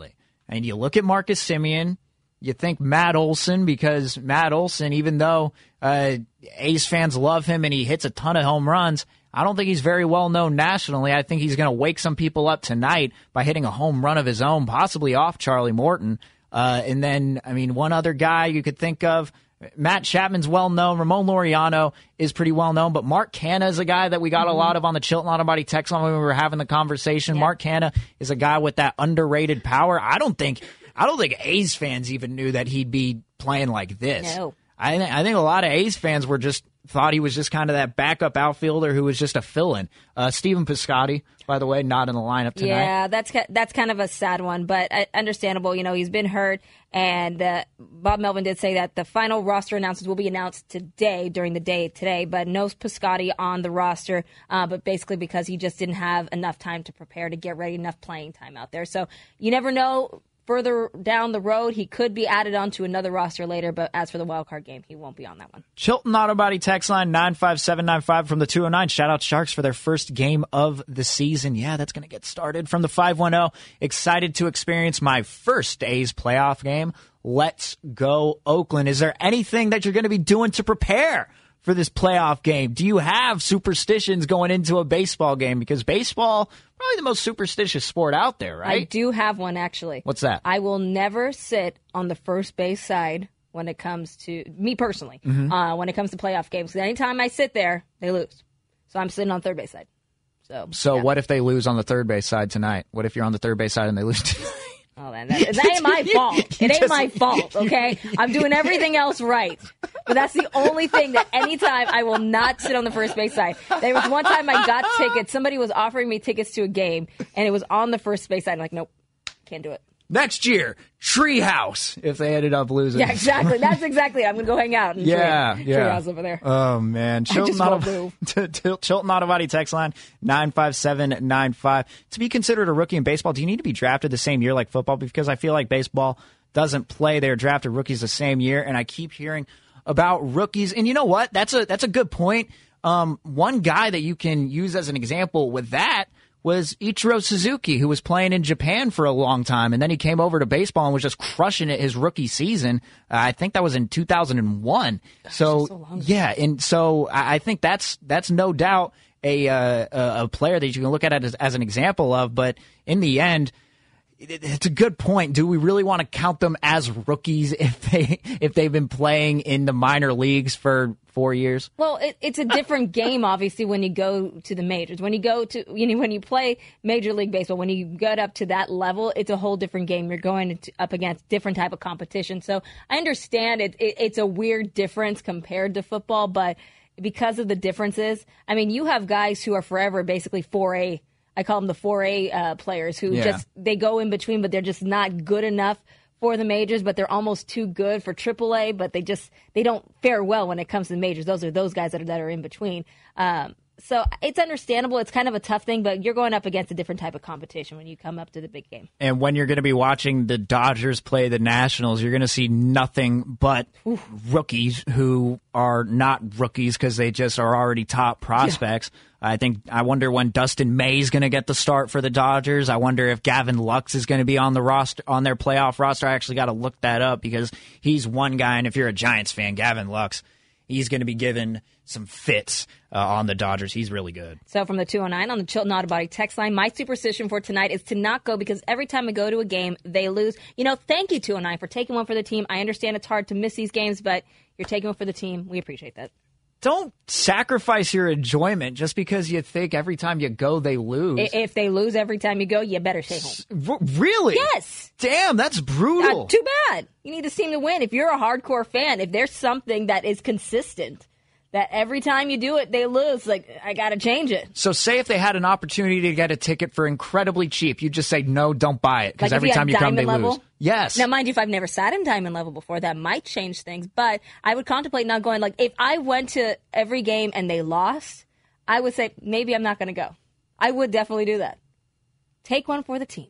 And you look at Marcus Semien, you think Matt Olson, because Matt Olson, even though uh, A's fans love him and he hits a ton of home runs, I don't think he's very well known nationally. I think he's going to wake some people up tonight by hitting a home run of his own, possibly off Charlie Morton. Uh, and then, I mean, one other guy you could think of, Matt Chapman's well known. Ramon Laureano is pretty well known, but Mark Canha is a guy that we got mm-hmm. a lot of on the Chilton Auto Body text line when we were having the conversation. Yeah. Mark Canha is a guy with that underrated power. I don't think, I don't think A's fans even knew that he'd be playing like this. No. I, th- I think a lot of A's fans were just thought he was just kind of that backup outfielder who was just a fill-in. Uh, Stephen Piscotty, by the way, not in the lineup tonight. Yeah, that's that's kind of a sad one, but understandable. You know, he's been hurt, and uh, Bob Melvin did say that the final roster announcements will be announced today, during the day today, but no Piscotty on the roster, uh, but basically because he just didn't have enough time to prepare to get ready, enough playing time out there. So you never know. Further down the road, he could be added onto another roster later, but as for the wild card game, he won't be on that one. Chilton Auto Body text line nine five seven nine five from the two oh nine. Shout out Sharks for their first game of the season. Yeah, that's going to get started from the five one oh. Excited to experience my first A's playoff game. Let's go, Oakland. Is there anything that you're going to be doing to prepare for this playoff game? Do you have superstitions going into a baseball game? Because baseball, probably the most superstitious sport out there, right? I do have one, actually. What's that? I will never sit on the first base side when it comes to, me personally, mm-hmm. uh, when it comes to playoff games. Because anytime I sit there, they lose. So I'm sitting on third base side. So, so yeah. What if they lose on the third base side tonight? What if you're on the third base side and they lose tonight? Oh, man, that, that ain't my fault. It ain't just, my fault, okay? I'm doing everything else right. But that's the only thing that anytime I will not sit on the first base side. There was one time I got tickets. Somebody was offering me tickets to a game, and it was on the first base side. I'm like, nope, can't do it. Next year, Treehouse, if they ended up losing. Yeah, exactly. That's exactly it. I'm going to go hang out in yeah, tree, yeah. Treehouse over there. Oh, man. Chilton Auto, Chilton Auto Body text line nine five seven nine five. To be considered a rookie in baseball, do you need to be drafted the same year like football? Because I feel like baseball doesn't play. They're drafted rookies the same year, and I keep hearing about rookies. And you know what? That's a that's a good point. Um, one guy that you can use as an example with that was Ichiro Suzuki, who was playing in Japan for a long time, and then he came over to baseball and was just crushing it his rookie season. Uh, I think that was in two thousand one. Gosh, so, so long. yeah, and so I think that's that's no doubt a uh, a player that you can look at as, as an example of. But in the end, it's a good point. Do we really want to count them as rookies if they if they've been playing in the minor leagues for four years? Well, it, it's a different game, obviously, when you go to the majors. When you go to you know when you play Major League Baseball, when you get up to that level, it's a whole different game. You're going to, up against different type of competition. So I understand it, it. It's a weird difference compared to football, but because of the differences, I mean, you have guys who are forever basically four A. I call them the four A uh, players who yeah. just, they go in between, but they're just not good enough for the majors, but they're almost too good for triple A, but they just, they don't fare well when it comes to the majors. Those are those guys that are, that are in between. Um, so it's understandable. It's kind of a tough thing, but you're going up against a different type of competition when you come up to the big game. And when you're going to be watching the Dodgers play the Nationals, you're going to see nothing but Oof. rookies who are not rookies because they just are already top prospects. Yeah. I think I wonder when Dustin May is going to get the start for the Dodgers. I wonder if Gavin Lux is going to be on the roster, on their playoff roster. I actually got to look that up because he's one guy, and if you're a Giants fan, Gavin Lux, he's going to be given some fits uh, on the Dodgers. He's really good. So from the two oh nine on the Chilton Auto Body text line, my superstition for tonight is to not go because every time I go to a game, they lose. You know, thank you, two oh nine, for taking one for the team. I understand it's hard to miss these games, but you're taking one for the team. We appreciate that. Don't sacrifice your enjoyment just because you think every time you go they lose. If they lose every time you go, you better stay home. Really? Yes. Damn, that's brutal. Uh, too bad. You need this team to win. If you're a hardcore fan, if there's something that is consistent, that every time you do it, they lose, like, I got to change it. So say if they had an opportunity to get a ticket for incredibly cheap, you'd just say, no, don't buy it, because like every time you come, they level? lose. Yes. Now, mind you, if I've never sat in Diamond Level before, that might change things, but I would contemplate not going. Like, if I went to every game and they lost, I would say, maybe I'm not going to go. I would definitely do that. Take one for the team.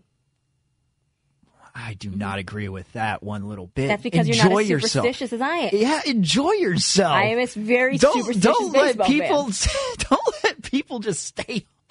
I do not agree with that one little bit. That's because enjoy you're not as yourself. superstitious as I am. Yeah, enjoy yourself. I am a very don't, superstitious don't let baseball people fan. Don't let people just stay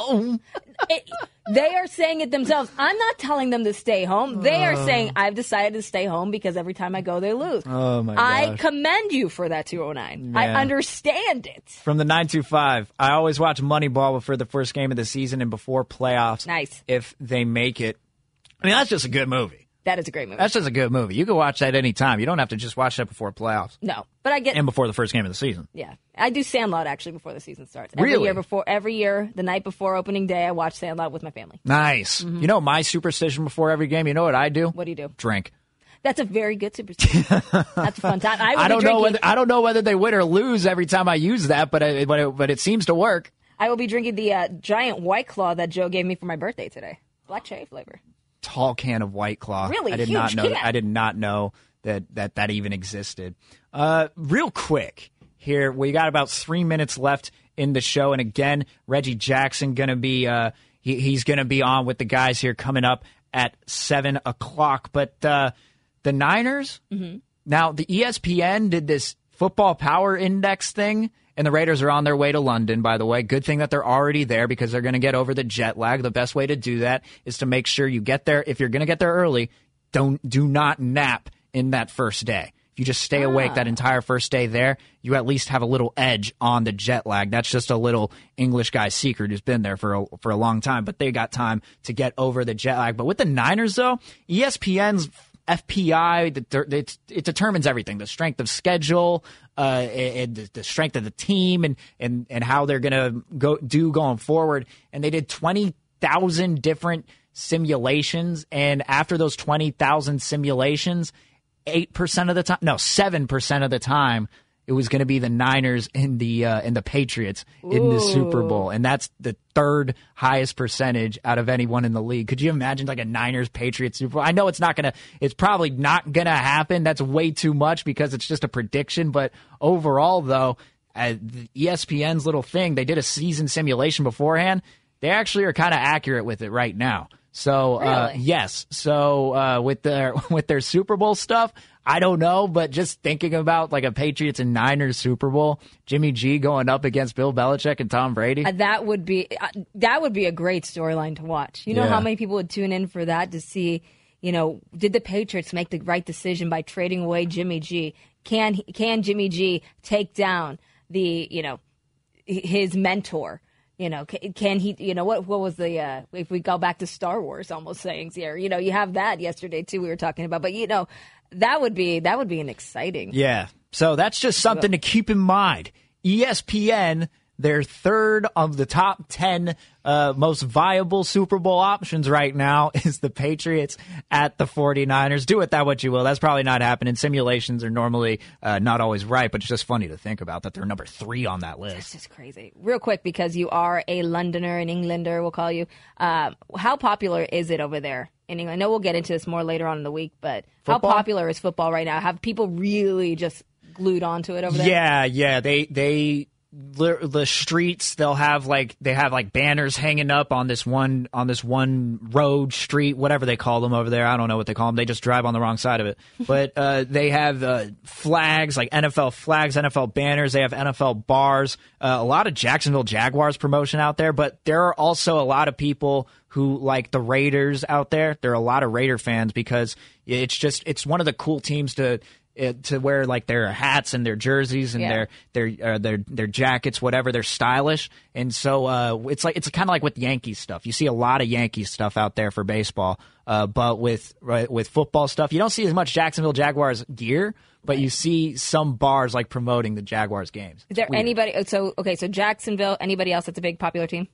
home. It, they are saying it themselves. I'm not telling them to stay home. They are Oh. saying, I've decided to stay home because every time I go, they lose. Oh, my I gosh. commend you for that two oh nine. I Yeah. understand it. From the nine two five, I always watch Moneyball before the first game of the season and before playoffs. Nice. If they make it. I mean, that's just a good movie. That is a great movie. That's just a good movie. You can watch that any time. You don't have to just watch that before playoffs no, but I get and before the first game of the season. Yeah, I do Sandlot actually before the season starts. Every Really? year before, every year, the night before opening day, I watch Sandlot with my family. Nice. You know my superstition before every game? You know what I do? What do you do? Drink. That's a very good superstition. That's a fun time. I, will I be don't know drinking, whether I don't know whether they win or lose every time I use that, but I, but it, but it seems to work. I will be drinking the uh, giant White Claw that Joe gave me for my birthday today. Black cherry flavor. Tall can of White Claw. Really I did huge not know. can. I did not know that that that even existed. Uh, real quick here, we got about three minutes left in the show, and again, Reggie Jackson gonna be uh, he, he's gonna be on with the guys here coming up at seven o'clock. But uh, the Niners Mm-hmm. now, the E S P N did this Football Power Index thing. And the Raiders are on their way to London, by the way. Good thing that they're already there because they're going to get over the jet lag. The best way to do that is to make sure you get there. If you're going to get there early, don't do not nap in that first day. If you just stay awake that entire first day there, you at least have a little edge on the jet lag. That's just a little English guy secret who's been there for a, for a long time. But they got time to get over the jet lag. But with the Niners, though, E S P N's F P I, it, it determines everything, the strength of schedule, uh, and the strength of the team, and, and, and how they're going to go do going forward. And they did twenty thousand different simulations. And after those twenty thousand simulations, eight percent of the time, no, seven percent of the time, it was going to be the Niners and the uh, and the Patriots in the Super Bowl, and that's the third highest percentage out of anyone in the league. Could you imagine like a Niners Patriots Super Bowl? I know it's not gonna, it's probably not gonna happen. That's way too much because it's just a prediction. But overall, though, uh, the E S P N's little thing, they did a season simulation beforehand. They actually are kind of accurate with it right now. So uh, Really? yes, so uh, with their with their Super Bowl stuff, I don't know, but just thinking about like a Patriots and Niners Super Bowl, Jimmy G going up against Bill Belichick and Tom Brady. Uh, that would be uh, that would be a great storyline to watch. You know Yeah. how many people would tune in for that to see, you know, did the Patriots make the right decision by trading away Jimmy G? Can he- can Jimmy G take down the, you know, h- his mentor? You know, can, can he, you know, what what was the, uh, if we go back to Star Wars almost sayings here, you know, you have that yesterday too we were talking about, but you know, that would be, that would be an exciting. Yeah. So that's just something to keep in mind. E S P N, their third of the top ten uh, most viable Super Bowl options right now is the Patriots at the 49ers. Do with that what you will. That's probably not happening. Simulations are normally uh, not always right, but it's just funny to think about that they're number three on that list. It's just crazy. Real quick, because you are a Londoner, an Englander, we'll call you. Uh, how popular is it over there in England? I know we'll get into this more later on in the week, but Football? how popular is football right now? Have people really just glued onto it over there? Yeah, yeah. They they the, the streets they'll have like they have like banners hanging up on this one on this one road street, whatever they call them over there. I don't know what they call them. They just drive on the wrong side of it. But uh, they have uh, flags like N F L flags, N F L banners. They have N F L bars. Uh, a lot of Jacksonville Jaguars promotion out there. But there are also a lot of people who like the Raiders out there. There are a lot of Raider fans because it's just it's one of the cool teams to. It, to wear like their hats and their jerseys and Yeah. their their uh, their their jackets, whatever. They're stylish, and so uh, it's like it's kind of like with Yankees stuff. You see a lot of Yankees stuff out there for baseball, uh, but with right, with football stuff, you don't see as much Jacksonville Jaguars gear, but you see some bars like promoting the Jaguars games. Is there It's weird. anybody? So okay, so Jacksonville. Anybody else that's a big popular team?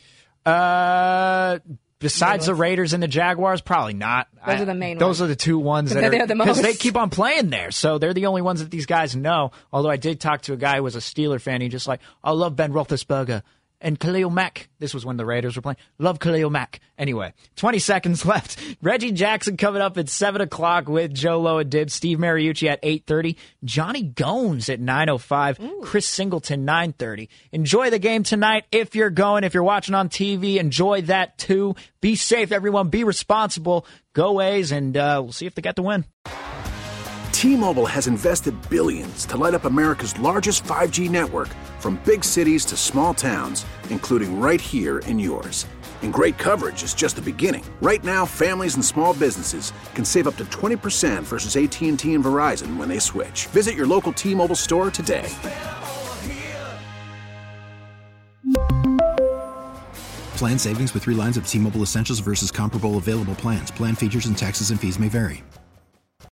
Uh, besides the Raiders and the Jaguars, probably not. Those I- are the main Those ones. are the two ones that They're are the because most. they keep on playing there, so they're the only ones that these guys know. Although I did talk to a guy who was a Steeler fan. He just like, I love Ben Roethlisberger and Khalil Mack. This was when the Raiders were playing. Love Khalil Mack. Anyway, twenty seconds left. Reggie Jackson coming up at seven o'clock with Joe Loa Dib, Steve Mariucci at eight thirty, Johnny Gomes at nine oh five, Chris Singleton nine thirty. Enjoy the game tonight if you're going. If you're watching on T V, enjoy that too. Be safe, everyone. Be responsible. Go A's, and uh, we'll see if they get the win. T-Mobile has invested billions to light up America's largest five G network, from big cities to small towns, including right here in yours. And great coverage is just the beginning. Right now, families and small businesses can save up to twenty percent versus A T and T and Verizon when they switch. Visit your local T-Mobile store today. Plan savings with three lines of T-Mobile Essentials versus comparable available plans. Plan features and taxes and fees may vary.